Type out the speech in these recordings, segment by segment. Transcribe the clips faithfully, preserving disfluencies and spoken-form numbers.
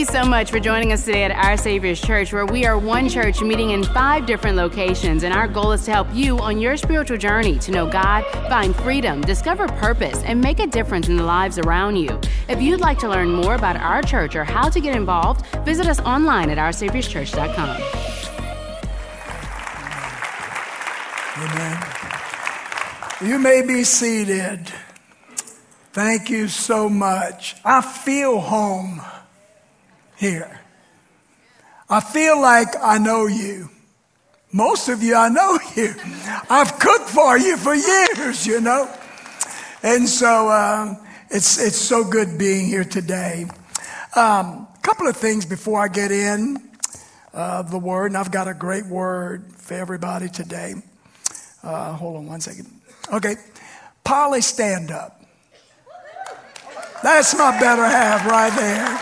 so much for joining us today at Our Savior's Church, where we are one church meeting in five different locations, and our goal is to help you on your spiritual journey to know God, find freedom, discover purpose, and make a difference in the lives around you. If you'd like to learn more about our church or how to get involved, visit us online at our saviors church dot com. Amen. You may be seated. Thank you so much. I feel home here. I feel like I know you. Most of you, I know you. I've cooked for you for years, you know. And so uh, it's it's so good being here today. A um, couple of things before I get in uh, the word, and I've got a great word for everybody today. Uh, hold on one second. Okay. Polly, stand up. That's my better half right there.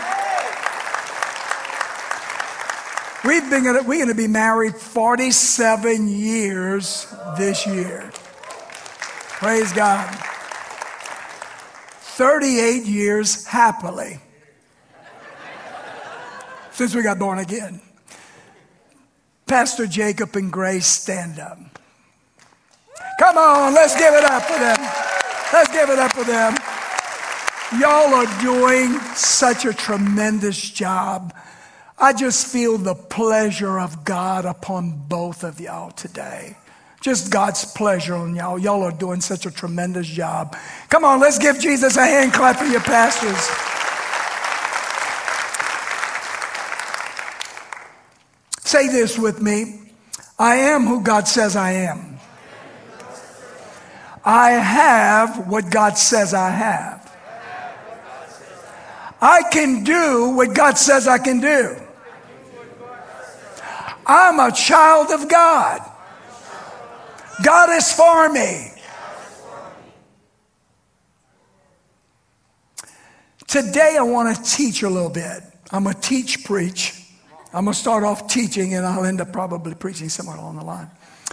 We've been gonna, we're going to be married forty-seven years this year. Praise God. thirty-eight years happily since we got born again. Pastor Jacob and Grace, stand up. Come on, let's give it up for them. Let's give it up for them. Y'all are doing such a tremendous job. I just feel the pleasure of God upon both of y'all today. Just God's pleasure on y'all. Y'all are doing such a tremendous job. Come on, let's give Jesus a hand clap for your pastors. Say this with me. I am who God says I am. I have what God says I have. I can do what God says I can do. I'm a child of God. God is for me. Today I want to teach a little bit. I'm going to teach, preach. I'm going to start off teaching, and I'll end up probably preaching somewhere along the line.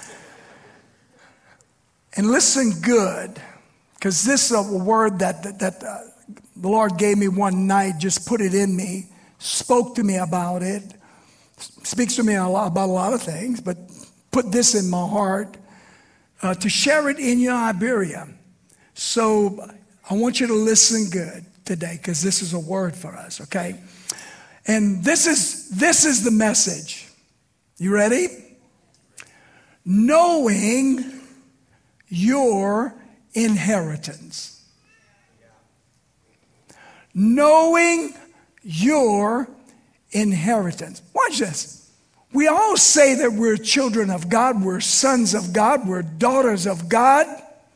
And listen good, because this is a word that, that, that uh, the Lord gave me one night, just put it in me, spoke to me about it, speaks to me a lot, about a lot of things, but put this in my heart uh, to share it in your Iberia. So I want you to listen good today, because this is a word for us, okay? And this is this is the message. You ready? Knowing your inheritance. Knowing your inheritance. Watch this. We all say that we're children of God, we're sons of God, we're daughters of God.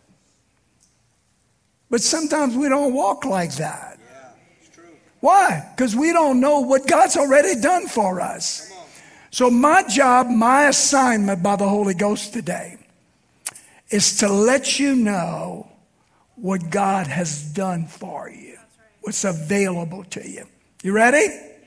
But sometimes we don't walk like that. Yeah, it's true. Why? Because we don't know what God's already done for us. So my job, my assignment by the Holy Ghost today is to let you know what God has done for you, what's available to you. You ready?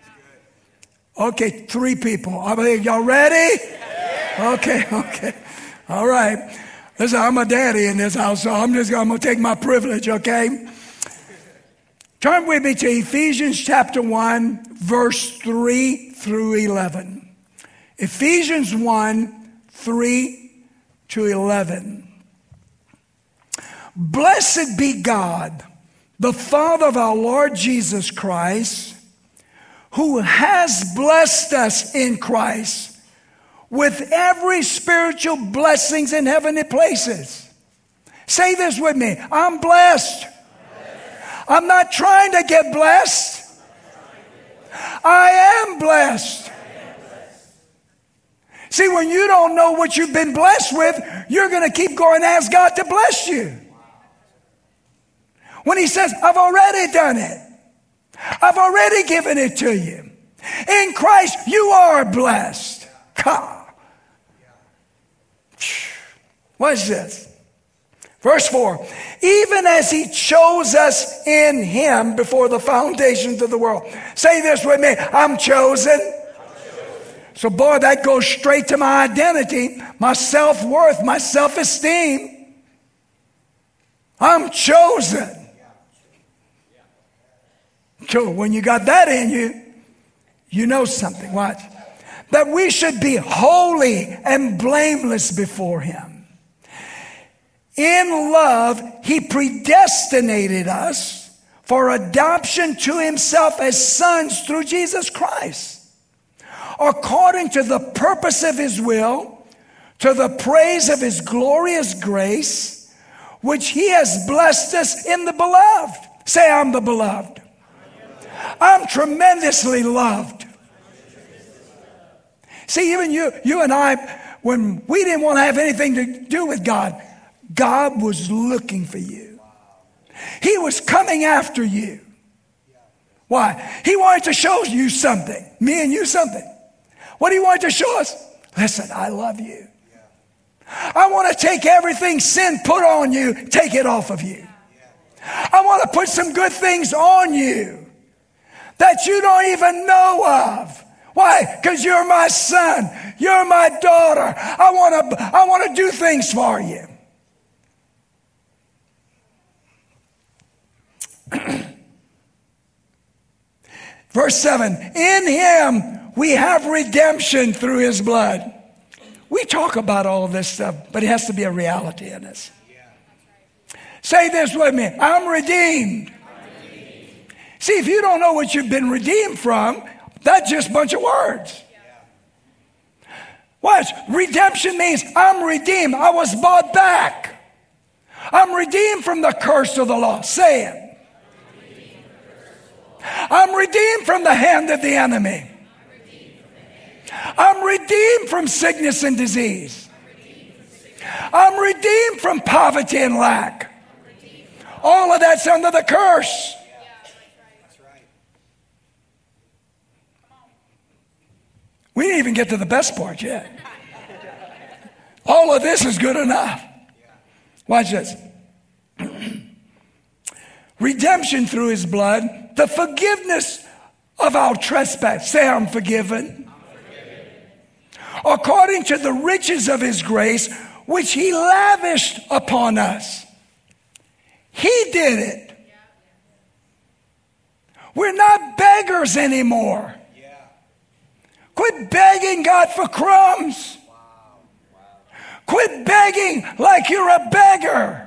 Okay, three people. Y'all ready? Okay, okay. All right. Listen, I'm a daddy in this house, so I'm just I'm going to take my privilege, okay? Turn with me to Ephesians chapter one, verse three through eleven. Ephesians one, three to eleven. Blessed be God, the Father of our Lord Jesus Christ, who has blessed us in Christ with every spiritual blessings in heavenly places. Say this with me. I'm blessed. I'm not trying to get blessed. I am blessed. See, when you don't know what you've been blessed with, you're going to keep going and ask God to bless you. When he says, I've already done it. I've already given it to you. In Christ, you are blessed. God. What's this? Verse four. Even as he chose us in him before the foundations of the world. Say this with me. I'm chosen. So boy, that goes straight to my identity, my self-worth, my self-esteem. I'm chosen. So when you got that in you, You know something, watch. That we should be holy and blameless before him. In love, he predestinated us for adoption to himself as sons through Jesus Christ, according to the purpose of his will, to the praise of his glorious grace, which he has blessed us in the beloved. Say, I'm the beloved. I'm tremendously loved. See, even you, you and I, when we didn't want to have anything to do with God, God was looking for you. He was coming after you. Why? He wanted to show you something, me and you something. What do he want to show us? Listen, I love you. I want to take everything sin put on you, take it off of you. I want to put some good things on you that you don't even know of. Why? Because you're my son. You're my daughter. I want to, I want to do things for you. Verse seven, in him we have redemption through his blood. We talk about all this stuff, but it has to be a reality in us. Say this with me. I'm redeemed. I'm redeemed. See, if you don't know what you've been redeemed from, that's just a bunch of words. Yeah. Watch. Redemption means I'm redeemed. I was bought back. I'm redeemed from the curse of the law. Say it. I'm redeemed from the hand of the enemy. I'm redeemed from sickness and disease. I'm redeemed from poverty and lack. All of that's under the curse. We didn't even get to the best part yet. All of this is good enough. Watch this. Redemption through his blood, the forgiveness of our trespass. Say, I'm forgiven. I'm forgiven. According to the riches of his grace, which he lavished upon us. He did it. We're not beggars anymore. Quit begging God for crumbs. Quit begging like you're a beggar.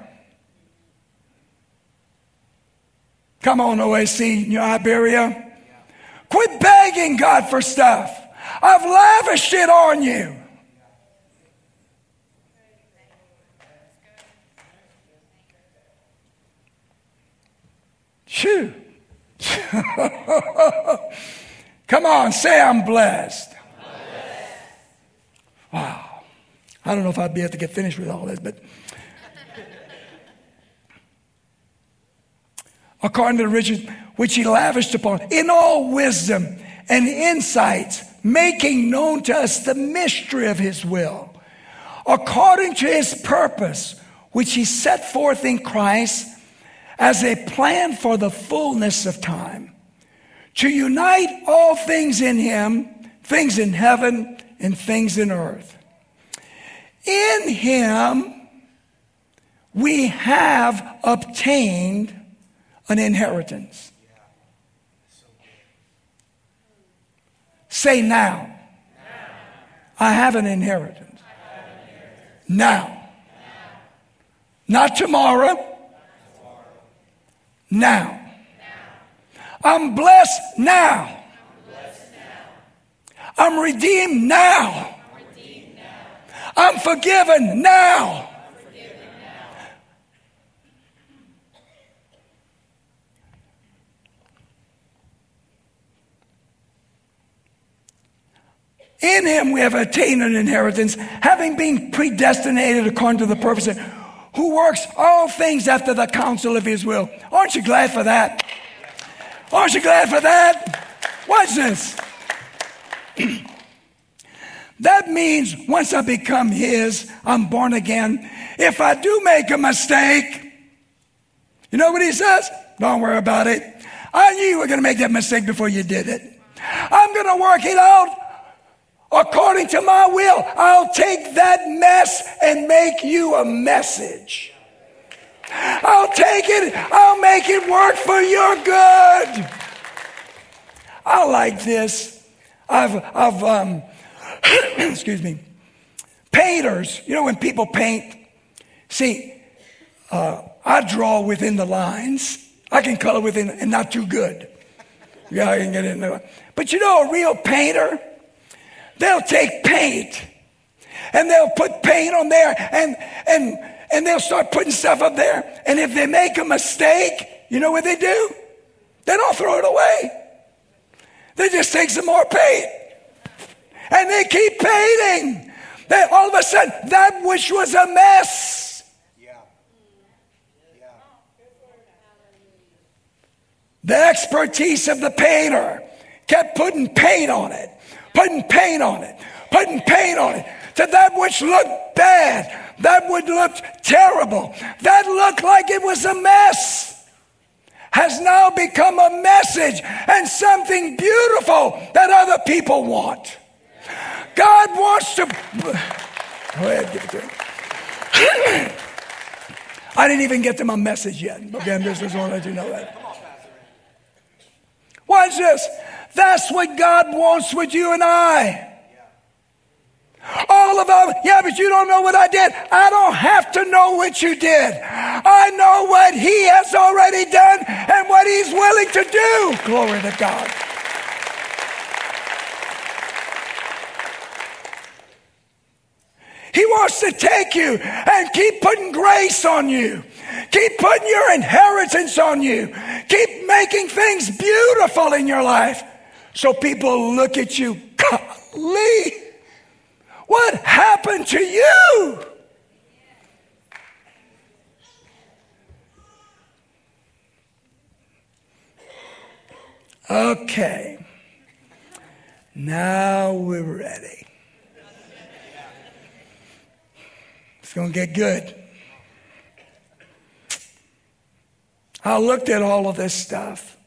Come on, O A C, New Iberia. Quit begging God for stuff. I've lavished it on you. Shoo. Come on, say I'm blessed. I'm blessed. Wow. I don't know if I'd be able to get finished with all this, but according to the riches which he lavished upon, in all wisdom and insights, making known to us the mystery of his will, according to his purpose, which he set forth in Christ as a plan for the fullness of time, to unite all things in him, things in heaven and things in earth. In him we have obtained an inheritance. Say now. I have an inheritance. Now. Not tomorrow. Now. I'm blessed now. I'm redeemed now. I'm forgiven now. In him we have attained an inheritance, having been predestinated according to the purpose of who works all things after the counsel of his will. Aren't you glad for that? Aren't you glad for that? Watch this. That means once I become his, I'm born again. If I do make a mistake, you know what he says? Don't worry about it. I knew you were going to make that mistake before you did it. I'm going to work it out according to my will. I'll take that mess and make you a message. I'll take it, I'll make it work for your good. I like this. I've, I've um, excuse me, painters, you know when people paint, see, uh, I draw within the lines. I can color within, and not too good. Yeah, I can get in there. But you know a real painter, they'll take paint, and they'll put paint on there, and, and, and they'll start putting stuff up there, and if they make a mistake, you know what they do? They don't throw it away. They just take some more paint. And they keep painting. Then all of a sudden, that which was a mess. Yeah. Yeah. The expertise of the painter kept putting paint on it, putting paint on it, putting paint on it. To that which looked bad, that which looked terrible, that looked like it was a mess, has now become a message and something beautiful that other people want. God wants to... Go ahead, give it to him. I didn't even get to my message yet. Okay, I'm just going to let you know that. Watch this. That's what God wants with you and I. All of them, yeah, but you don't know what I did. I don't have to know what you did. I know what he has already done and what he's willing to do. Glory to God. He wants to take you and keep putting grace on you. Keep putting your inheritance on you. Keep making things beautiful in your life. So people look at you, golly, what happened to you? Okay. Now we're ready. It's going to get good. I looked at all of this stuff.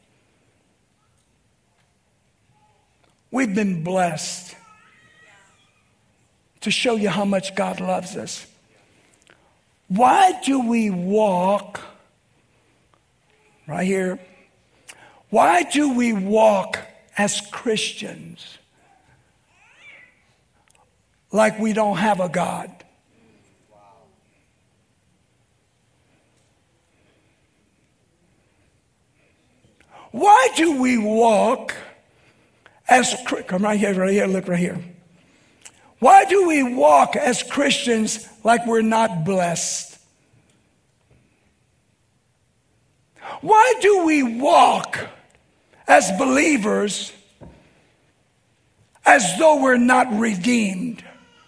We've been blessed to show you how much God loves us. Why do we walk, right here, why do we walk as Christians like we don't have a God? Why do we walk as, come right here, right here, look right here. Why do we walk as Christians like we're not blessed? Why do we walk as believers as though we're not redeemed?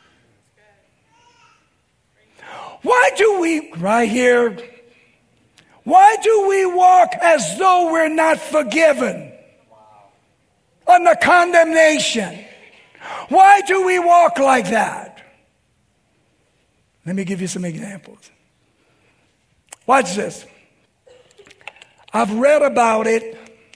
Why do we, right here, why do we walk as though we're not forgiven? Under condemnation. Why do we walk like that? Let me give you some examples. Watch this. I've read about it.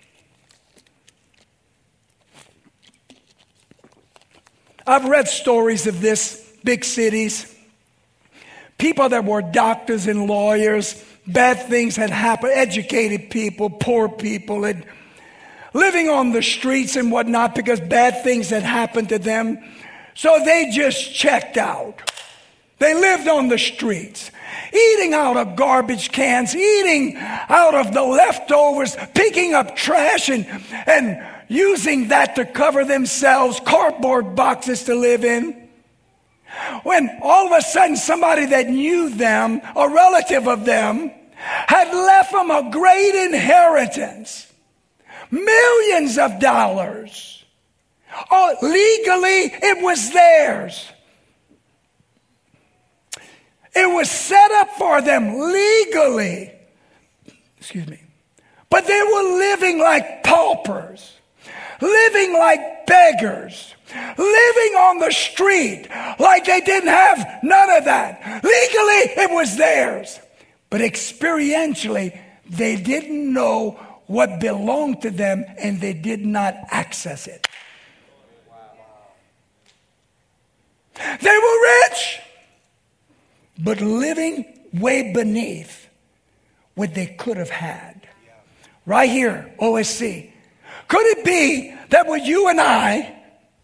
I've read stories of this, big cities. People that were doctors and lawyers, bad things had happened, educated people, poor people, and living on the streets and whatnot because bad things had happened to them. So they just checked out. They lived on the streets, eating out of garbage cans, eating out of the leftovers, picking up trash and, and using that to cover themselves, cardboard boxes to live in. When all of a sudden somebody that knew them, a relative of them, had left them a great inheritance. Millions of dollars. Oh, legally, it was theirs. It was set up for them legally. Excuse me. But they were living like paupers, living like beggars, living on the street like they didn't have none of that. Legally, it was theirs. But experientially, they didn't know what belonged to them, and they did not access it. They were rich, but living way beneath what they could have had. Right here, O S C. Could it be that with you and I,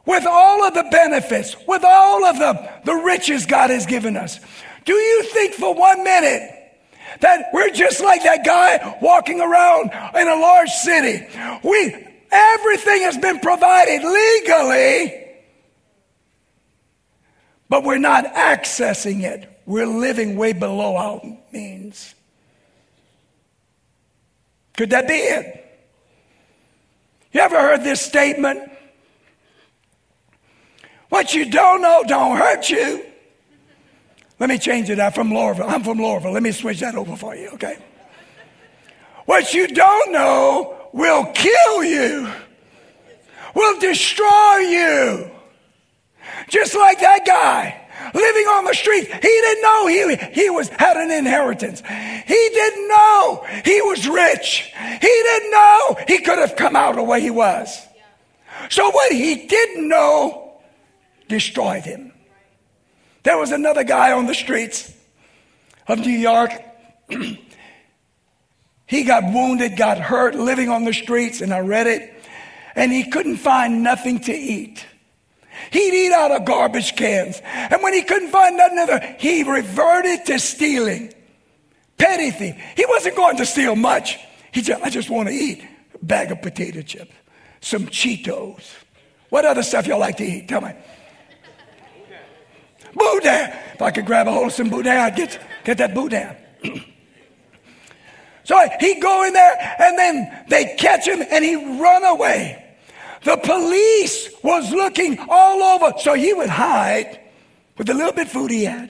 with all of the benefits, with all of the, the riches God has given us, do you think for one minute that we're just like that guy walking around in a large city? We, everything has been provided legally, but we're not accessing it. We're living way below our means. Could that be it? You ever heard this statement? What you don't know don't hurt you. Let me change it. I'm from Laurelville. I'm from Laurelville. Let me switch that over for you, okay? What you don't know will kill you, will destroy you. Just like that guy living on the street. He didn't know he, he was had an inheritance. He didn't know he was rich. He didn't know he could have come out the way he was. So what he didn't know destroyed him. There was another guy on the streets of New York. He got wounded, got hurt, living on the streets, and I read it, and he couldn't find nothing to eat. He'd eat out of garbage cans. And when he couldn't find nothing other, he reverted to stealing. Petty thief. He wasn't going to steal much. He said, I just want to eat a bag of potato chips, some Cheetos. What other stuff y'all like to eat? Tell me. Boudin. If I could grab a hold of some Boudin, I'd get, get that Boudin. So he'd go in there, and then they'd catch him, and he'd run away. The police was looking all over, so he would hide with the little bit of food he had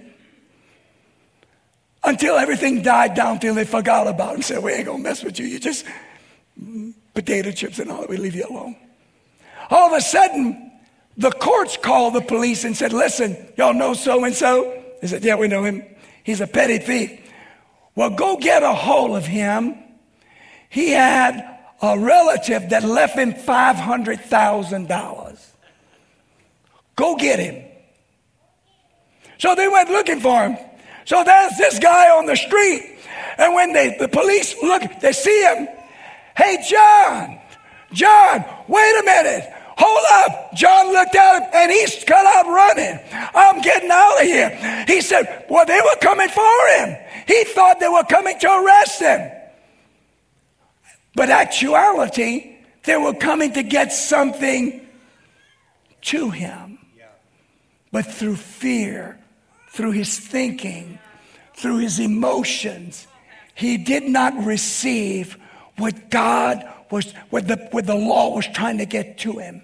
until everything died down, till they forgot about him. Said, we ain't gonna mess with you. You just potato chips and all that. We leave you alone. All of a sudden, the courts called the police and said, listen, y'all know so-and-so? They said, yeah, we know him. He's a petty thief. Well, go get a hold of him. He had a relative that left him five hundred thousand dollars. Go get him. So they went looking for him. So there's this guy on the street. And when they, the police look, they see him. Hey, John, John, wait a minute. Hold up. John looked at him and he got out running. I'm getting out of here. He said, well, they were coming for him. He thought they were coming to arrest him. But actuality, they were coming to get something to him. But through fear, through his thinking, through his emotions, he did not receive what God was, what the, what the law was trying to get to him.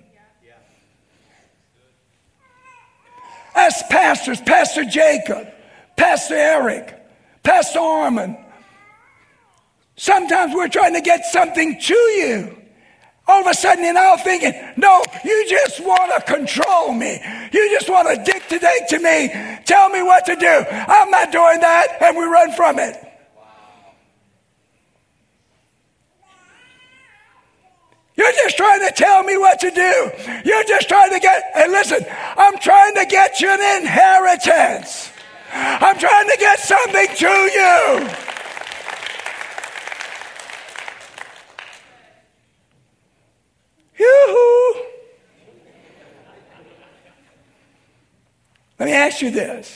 As pastors, Pastor Jacob, Pastor Eric, Pastor Armand, sometimes we're trying to get something to you. All of a sudden you're now thinking, no, you just want to control me. You just want to dictate to me, tell me what to do. I'm not doing that, and we run from it. You're just trying to tell me what to do. You're just trying to get, and listen, I'm trying to get you an inheritance. I'm trying to get something to you. Yoo-hoo. Let me ask you this.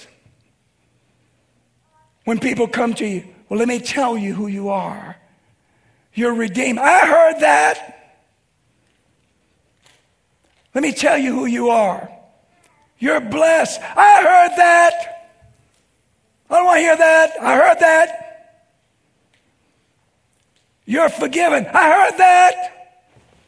When people come to you, well, let me tell you who you are. You're redeemed. I heard that. Let me tell you who you are. You're blessed. I heard that. I don't want to hear that. I heard that. You're forgiven. I heard that.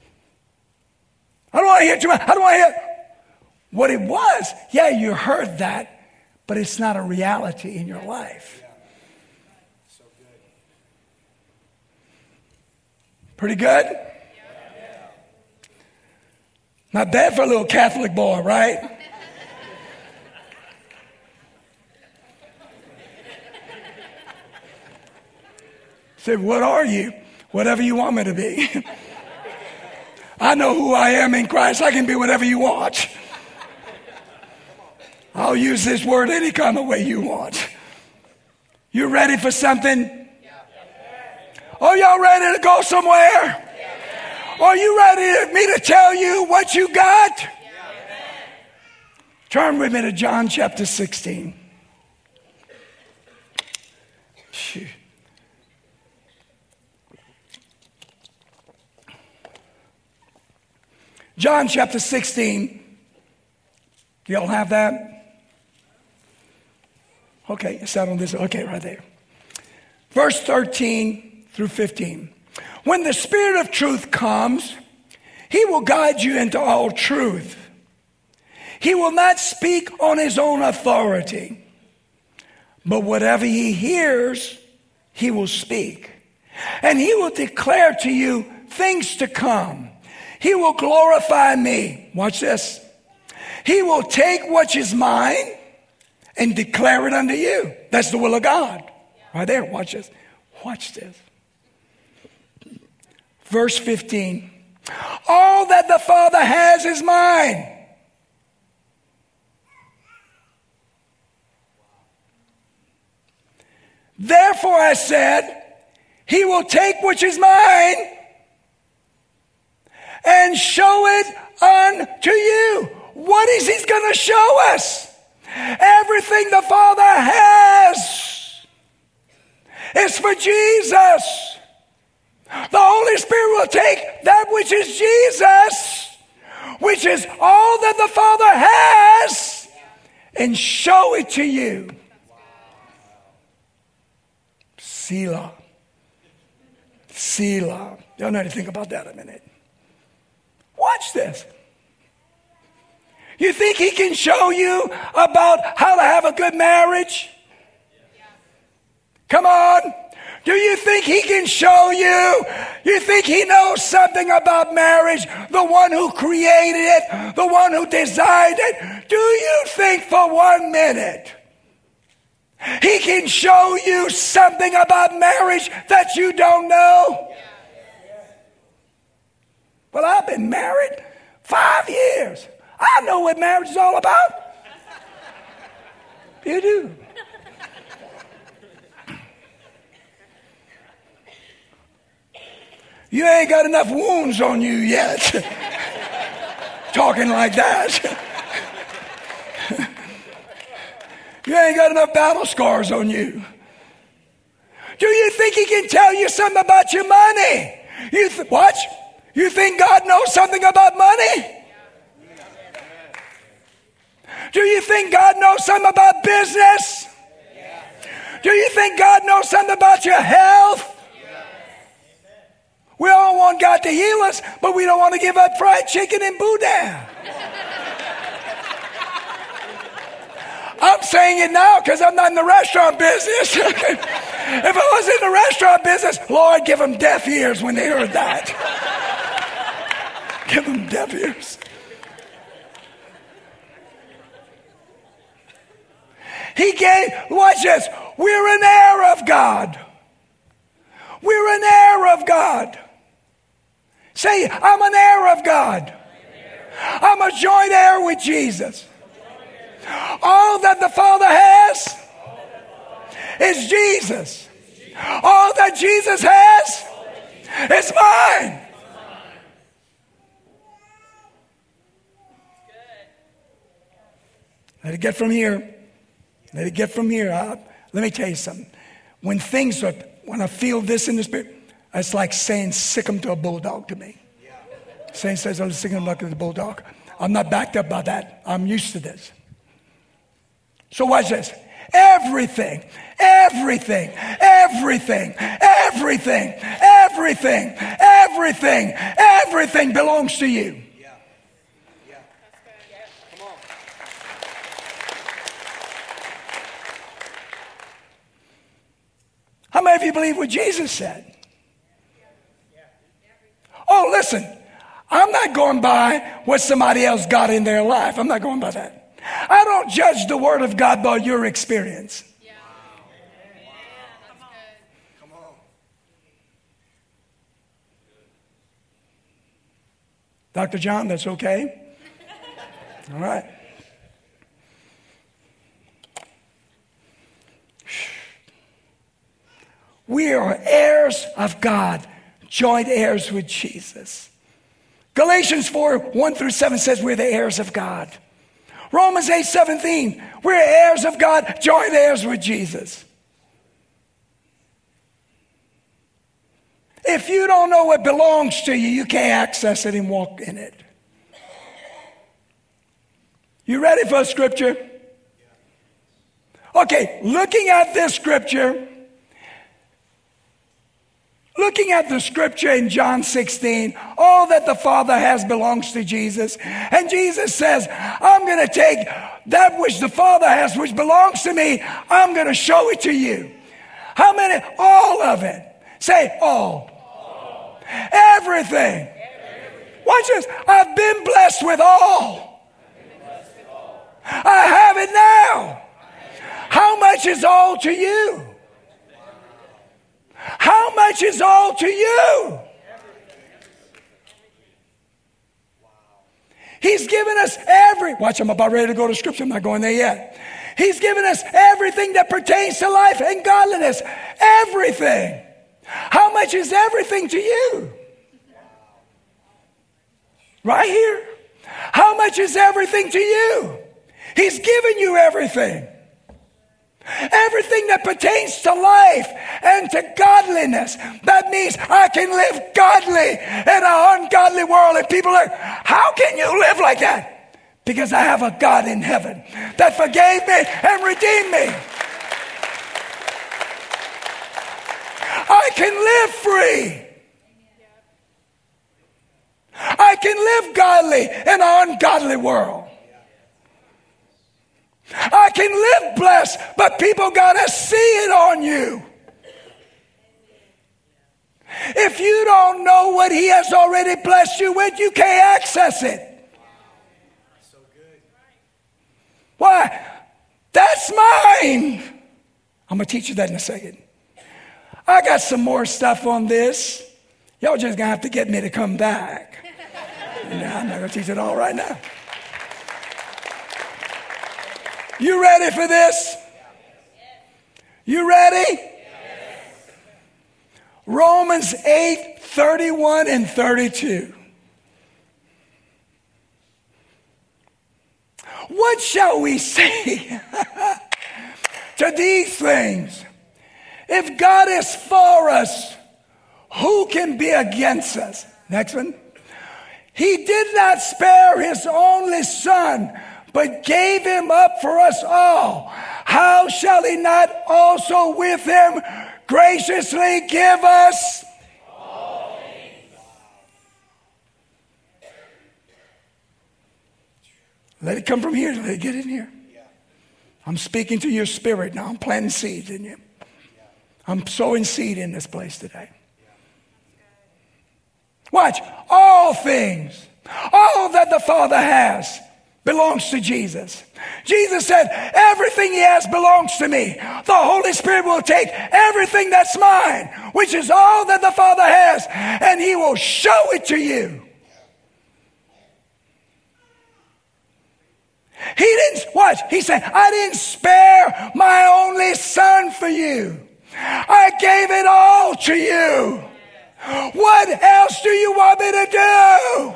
I don't want to hear too much. I don't want to hear what it was. Yeah, you heard that, but it's not a reality in your life. So good. Pretty good? Not bad for a little Catholic boy, right? Say, what are you? Whatever you want me to be. I know who I am in Christ. I can be whatever you want. I'll use this word any kind of way you want. You ready for something? Are y'all ready to go somewhere? Are you ready for me to tell you what you got? Turn with me to John chapter sixteen. John chapter sixteen. Do y'all have that? Okay, it's out on this. Okay, right there. Verse thirteen through fifteen. When the Spirit of truth comes, he will guide you into all truth. He will not speak on his own authority, but whatever he hears, he will speak. And he will declare to you things to come. He will glorify me. Watch this. He will take what is mine and declare it unto you. That's the will of God. Right there. Watch this. Watch this. Verse fifteen. All that the Father has is mine. Therefore I said, he will take which is mine and show it unto you. What is he going to show us? Everything the Father has is for Jesus. The Holy Spirit will take that which is Jesus, which is all that the Father has, and show it to you. Selah. Selah. Y'all know to think about that a minute. Watch this. You think he can show you about how to have a good marriage? Come on. Do you think he can show you? You think he knows something about marriage? The one who created it, the one who designed it. Do you think for one minute he can show you something about marriage that you don't know? Well, I've been married five years. I know what marriage is all about. You do. You ain't got enough wounds on you yet. Talking like that. You ain't got enough battle scars on you. Do you think he can tell you something about your money? You th- watch. You think God knows something about money? Do you think God knows something about business? Do you think God knows something about your health? We all want God to heal us, but we don't want to give up fried chicken and boudin. I'm saying it now because I'm not in the restaurant business. If I was in the restaurant business, Lord, give them deaf ears when they heard that. Give them deaf ears. He gave, watch this, we're an heir of God. We're an heir of God. Say, I'm an heir of God. I'm a joint heir with Jesus. All that the Father has is Jesus. All that Jesus has is mine. Let it get from here. Let it get from here. Uh, let me tell you something. When things are, when I feel this in the spirit, it's like saying sick him to a bulldog to me. Saying says, I'm sick him like a bulldog. I'm not backed up by that. I'm used to this. So watch this. Everything, everything, everything, everything, everything, everything, everything belongs to you. Yeah. Yeah. That's good. Yeah. Come on. How many of you believe what Jesus said? Oh, listen, I'm not going by what somebody else got in their life. I'm not going by that. I don't judge the Word of God by your experience. Yeah. Yeah, that's good. Come on. Doctor John, that's okay? All right. We are heirs of God, joint heirs with Jesus. Galatians four, one through seven says we're the heirs of God. Romans eight seventeen, we're heirs of God, joint heirs with Jesus. If you don't know what belongs to you, you can't access it and walk in it. You ready for a scripture? Okay, looking at this scripture, looking at the scripture in John sixteen, all that the Father has belongs to Jesus. And Jesus says, I'm going to take that which the Father has, which belongs to me, I'm going to show it to you. How many? All of it. Say all. all. Everything. Everything. Watch this. I've been blessed with all. Blessed with all. I have it now. How much is all to you? How much is all to you? He's given us every, watch, I'm about ready to go to scripture. I'm not going there yet. He's given us everything that pertains to life and godliness. Everything. How much is everything to you? Right here. How much is everything to you? He's given you everything. Everything that pertains to life and to godliness. That means I can live godly in an ungodly world. And people are, how can you live like that? Because I have a God in heaven that forgave me and redeemed me. I can live free. I can live godly in an ungodly world. I can live blessed, but people gotta see it on you. If you don't know what he has already blessed you with, you can't access it. Why? That's mine. I'm gonna teach you that in a second. I got some more stuff on this. Y'all just gonna have to get me to come back. No, I'm not gonna teach it all right now. You ready for this? You ready? Yes. Romans eight, thirty-one and thirty-two. What shall we say to these things? If God is for us, who can be against us? Next one. He did not spare his only son, but gave him up for us all. How shall he not also with him graciously give us all things? Let it come from here. Let it get in here. I'm speaking to your spirit now. I'm planting seeds in you. I'm sowing seed in this place today. Watch. All things, all that the Father has, belongs to Jesus. Jesus said, everything he has belongs to me. The Holy Spirit will take everything that's mine, which is all that the Father has, and he will show it to you. He didn't, watch, he said, I didn't spare my only son for you. I gave it all to you. What else do you want me to do?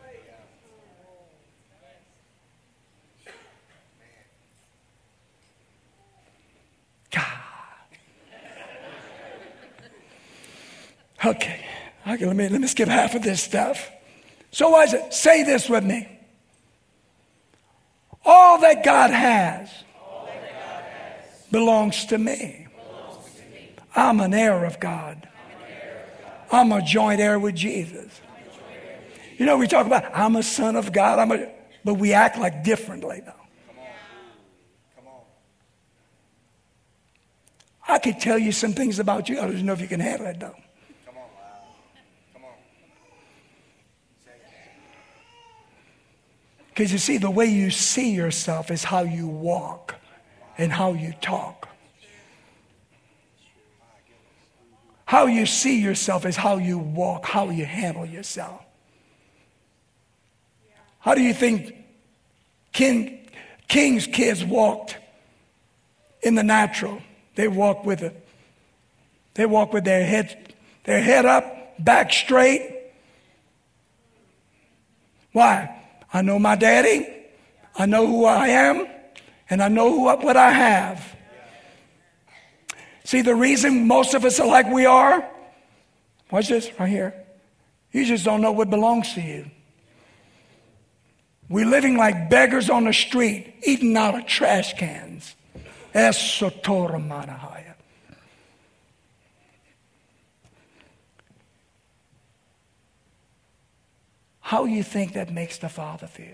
Okay, okay, let me let me skip half of this stuff. So why is it? Say this with me. All that God has, All that God has belongs, to me. belongs to me. I'm an heir of God. I'm, heir of God. I'm a joint heir with Jesus. Heir with Jesus. You know, we talk about I'm a son of God, I'm a, but we act like differently though. Come on. Come on. I could tell you some things about you. I don't know if you can handle it though. Because you see, the way you see yourself is how you walk and how you talk. How you see yourself is how you walk, how you handle yourself. How do you think King, King's kids walked in the natural? They walked with it. They walked with their head, their head up, back straight. Why? I know my daddy. I know who I am, and I know who, what I have. See, the reason most of us are like we are, watch this right here. You just don't know what belongs to you. We're living like beggars on the street, eating out of trash cans. Esotoramanahaya. How do you think that makes the Father feel?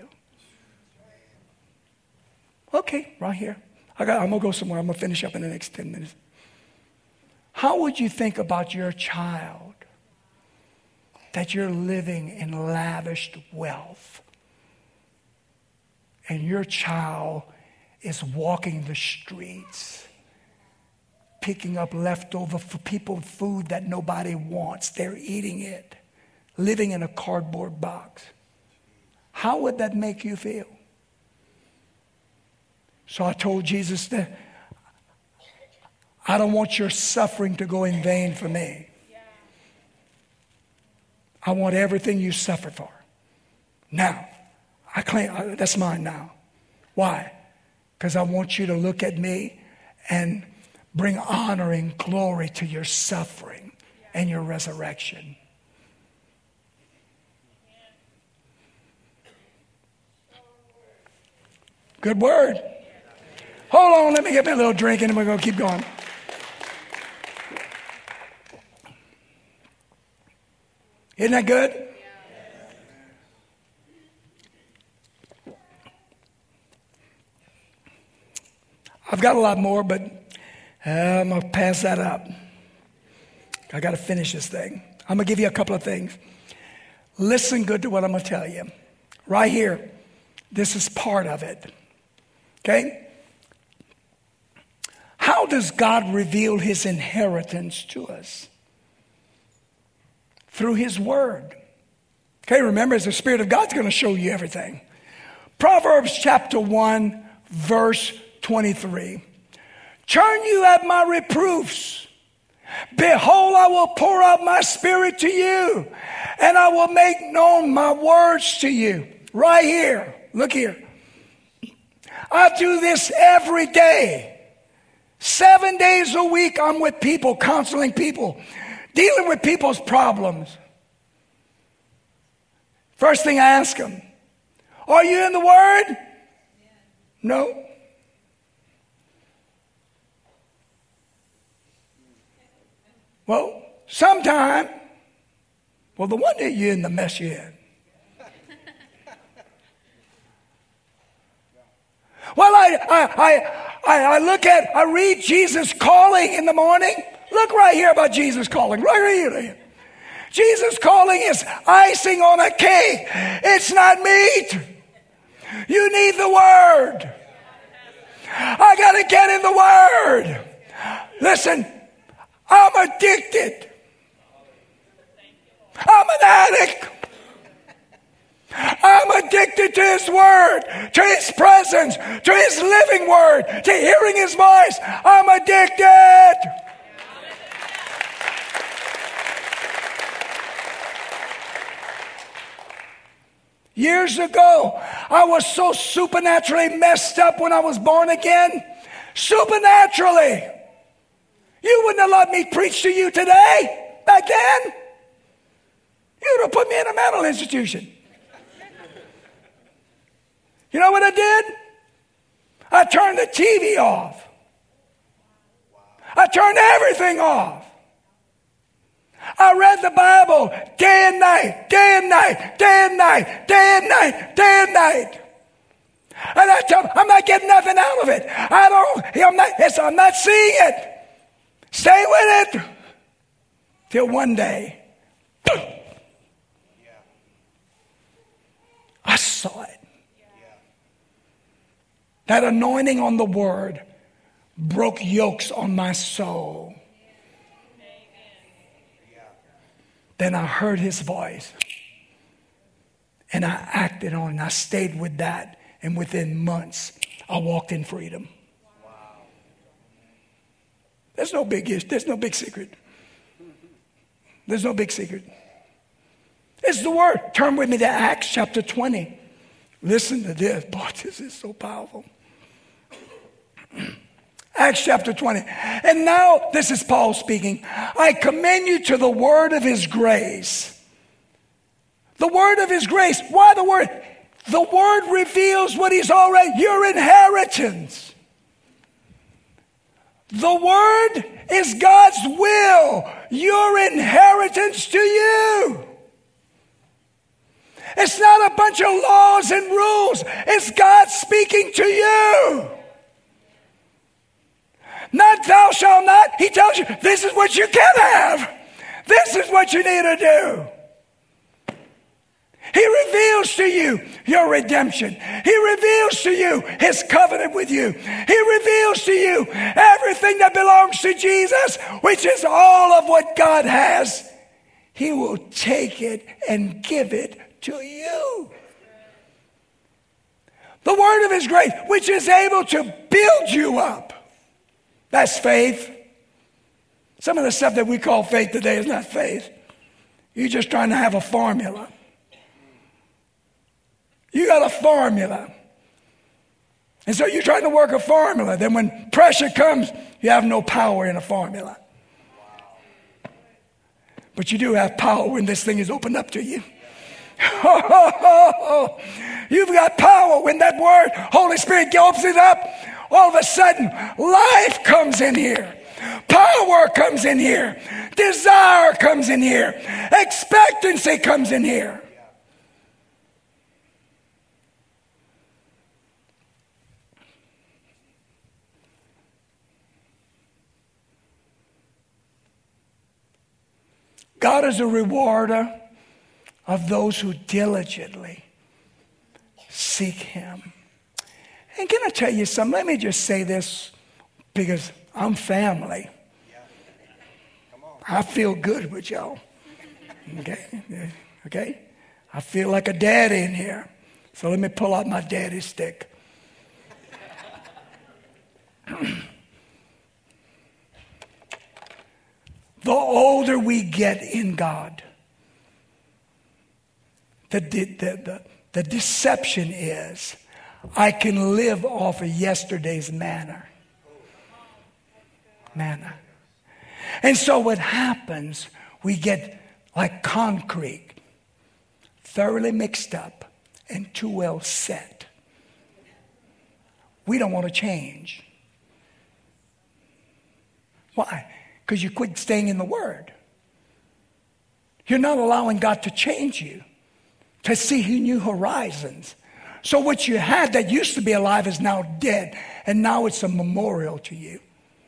Okay, right here. I got, I'm going to go somewhere. I'm going to finish up in the next ten minutes. How would you think about your child that you're living in lavished wealth and your child is walking the streets, picking up leftover for people food that nobody wants? They're eating it, living in a cardboard box. How would that make you feel? So I told Jesus that I don't want your suffering to go in vain for me. I want everything you suffered for. Now, I claim that's mine now. Why? Because I want you to look at me and bring honor and glory to your suffering and your resurrection. Good word. Hold on, let me get me a little drink and then we're going to keep going. Isn't that good? I've got a lot more, but uh, I'm going to pass that up. I got to finish this thing. I'm going to give you a couple of things. Listen good to what I'm going to tell you. Right here, this is part of it. Okay? How does God reveal his inheritance to us? Through his word. Okay, remember, as the Spirit of God's going to show you everything. Proverbs chapter one, verse twenty-three. Turn you at my reproofs. Behold, I will pour out my spirit to you, and I will make known my words to you. Right here. Look here. I do this every day. Seven days a week, I'm with people, counseling people, dealing with people's problems. First thing I ask them, are you in the Word? Yeah. No. Well, sometime, well, the one that you're in the mess you're in. Well, I, I, I, I look at, I read Jesus calling in the morning. Look right here about Jesus calling. Right here. Jesus calling is icing on a cake. It's not meat. You need the Word. I got to get in the Word. Listen, I'm addicted. I'm an addict. I'm addicted to his word, to his presence, to his living word, to hearing his voice. I'm addicted. Years ago, I was so supernaturally messed up when I was born again. Supernaturally. You wouldn't have let me preach to you today, back then. You would have put me in a mental institution. You know what I did? I turned the T V off. I turned everything off. I read the Bible day and night, day and night, day and night, day and night, day and night. And I tell them, I'm not getting nothing out of it. I don't, I'm not, it's, I'm not seeing it. Stay with it. Till one day, boom, I saw it. That anointing on the word broke yokes on my soul. Then I heard his voice. And I acted on it. I stayed with that. And within months, I walked in freedom. There's no big issue. There's no big secret. There's no big secret. It's the word. Turn with me to Acts chapter twenty. Listen to this. Boy, this is so powerful. Acts chapter twenty. And now, this is Paul speaking. I commend you to the word of his grace. The word of his grace. Why the word? The word reveals what he's already, your inheritance. The word is God's will, your inheritance to you. It's not a bunch of laws and rules. It's God speaking to you. Not thou shalt not. He tells you, this is what you can have. This is what you need to do. He reveals to you your redemption. He reveals to you his covenant with you. He reveals to you everything that belongs to Jesus, which is all of what God has. He will take it and give it to you. The word of his grace, which is able to build you up. That's faith. Some of the stuff that we call faith today is not faith. You're just trying to have a formula. You got a formula. And so you're trying to work a formula. Then when pressure comes, you have no power in a formula. But you do have power when this thing is opened up to you. You've got power when that word, Holy Spirit, opens it up. All of a sudden, life comes in here. Power comes in here. Desire comes in here. Expectancy comes in here. God is a rewarder of those who diligently seek him. And can I tell you something? Let me just say this because I'm family. I feel good with y'all. Okay? Okay? I feel like a daddy in here. So let me pull out my daddy stick. The older we get in God, the, the, the, the deception is, I can live off of yesterday's manna. Manna. And so what happens, we get like concrete, thoroughly mixed up and too well set. We don't want to change. Why? Because you quit staying in the Word. You're not allowing God to change you, to see new horizons. So what you had that used to be alive is now dead, and now it's a memorial to you.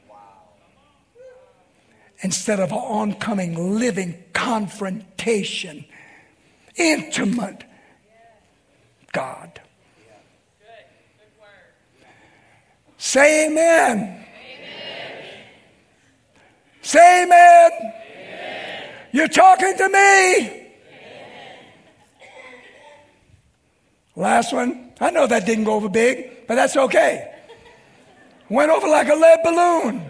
Instead of an oncoming, living confrontation, intimate God. Say amen. Amen. Say amen. Amen. You're talking to me. Amen. Last one. I know that didn't go over big, but that's okay. Went over like a lead balloon.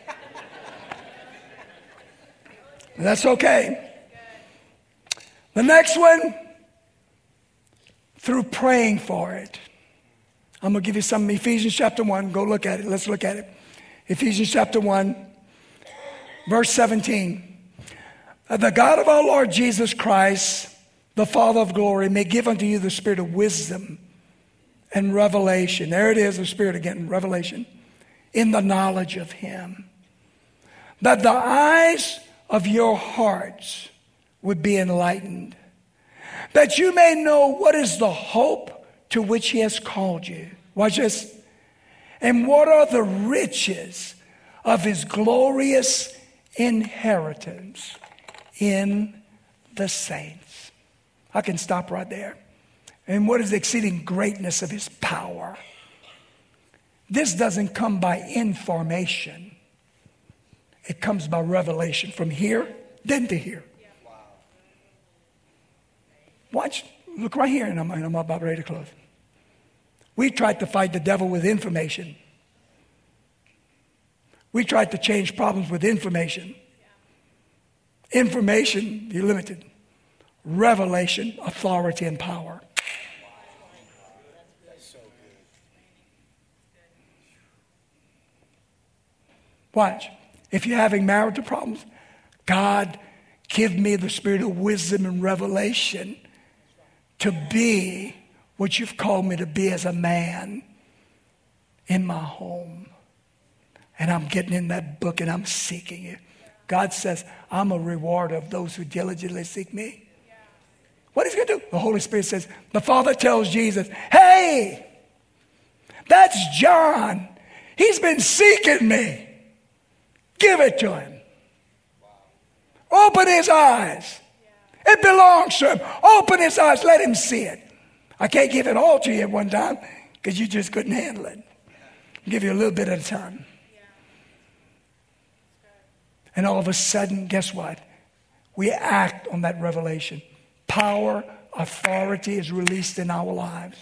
That's okay. The next one, through praying for it. I'm going to give you some Ephesians chapter one. Go look at it. Let's look at it. Ephesians chapter one, verse seventeen. The God of our Lord Jesus Christ, the Father of glory, may give unto you the spirit of wisdom and revelation. There it is, the spirit again, revelation. In the knowledge of him. That the eyes of your hearts would be enlightened, that you may know what is the hope to which he has called you. Watch this. And what are the riches of his glorious inheritance in the saints. I can stop right there. And what is the exceeding greatness of his power? This doesn't come by information. It comes by revelation from here, then to here. Watch, look right here, and I'm, and I'm about ready to close. We tried to fight the devil with information. We tried to change problems with information. Information, you're limited. Revelation, authority, and power. Watch. If you're having marital problems, God, give me the spirit of wisdom and revelation to be what you've called me to be as a man in my home. And I'm getting in that book and I'm seeking you. God says, I'm a rewarder of those who diligently seek me. What is he going to do? The Holy Spirit says, the Father tells Jesus, hey, that's John. He's been seeking me. Give it to him. Open his eyes. It belongs to him. Open his eyes. Let him see it. I can't give it all to you at one time because you just couldn't handle it. I'll give you a little bit at a time. And all of a sudden, guess what? We act on that revelation. Power, authority is released in our lives.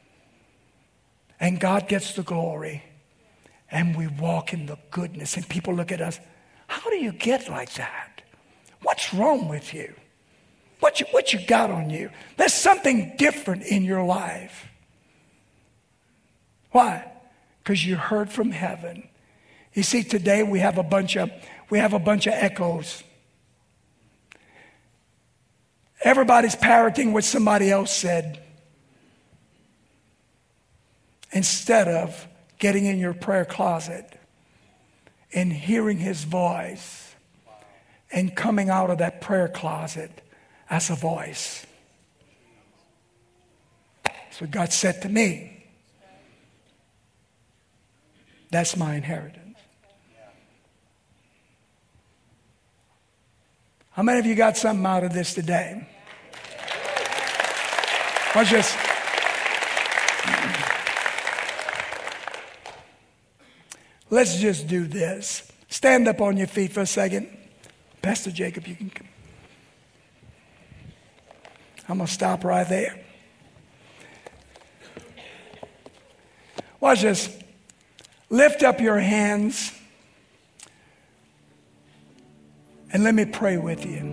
And God gets the glory. And we walk in the goodness. And people look at us, how do you get like that? What's wrong with you? What you, what you got on you? There's something different in your life. Why? Because you heard from heaven. You see, today we have a bunch of we have a bunch of echoes. Everybody's parroting what somebody else said, instead of getting in your prayer closet and hearing his voice and coming out of that prayer closet as a voice. So God said to me, that's my inheritance. How many of you got something out of this today? Watch this. Let's just do this. Stand up on your feet for a second. Pastor Jacob, you can come. I'm going to stop right there. Watch this. Lift up your hands and let me pray with you.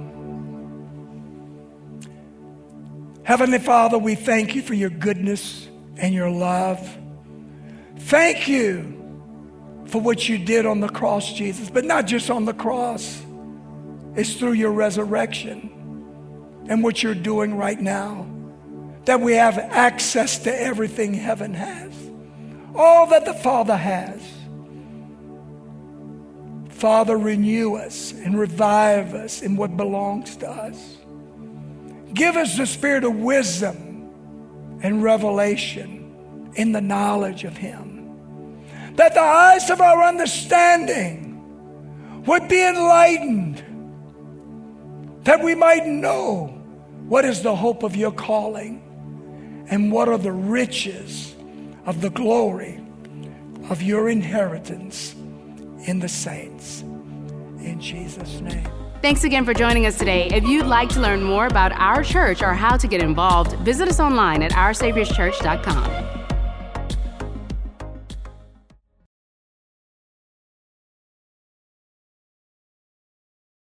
Heavenly Father, we thank you for your goodness and your love. Thank you for what you did on the cross, Jesus, but not just on the cross. It's through your resurrection and what you're doing right now that we have access to everything heaven has. All that the Father has. Father, renew us and revive us in what belongs to us. Give us the spirit of wisdom and revelation in the knowledge of him. That the eyes of our understanding would be enlightened. That we might know what is the hope of your calling and what are the riches of the glory of your inheritance in the saints. In Jesus' name. Thanks again for joining us today. If you'd like to learn more about our church or how to get involved, visit us online at our saviors church dot com.